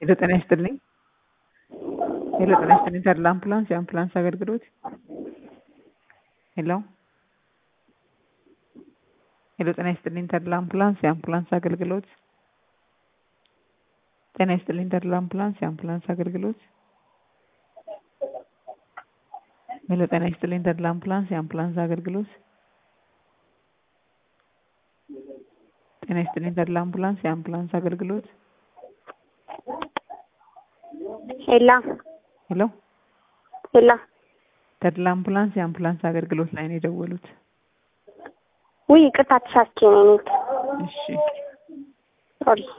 ሄሎ ጤና ይስጥልኝ። ሄሎ ጤና ይስጥልኝ። ተድላ አምቡላንስ የአምቡላንስ አገልግሎት። ሄሎ ሄሎ ጤና ይስጥልኝ። ተድላ አምቡላንስ የአምቡላንስ አገልግሎት። ጤና ይስጥልኝ። ተድላ አምቡላንስ የአምቡላንስ አገልግሎት። ሄሎ ጤና ይስጥልኝ። ተድላ አምቡላንስ የአምቡላንስ አገልግሎት። ጤና ይስጥልኝ። ተድላ አምቡላንስ የአምቡላንስ አገልግሎት። ሄሎ ሄሎ ሄሎ ተድላ አምቡላንስ የአምቡላንስ አገልግሎት ላይ ነው የደወሉት። ውይ ይቅርታ ተሳስቼ ነው። እሺ ሶሪ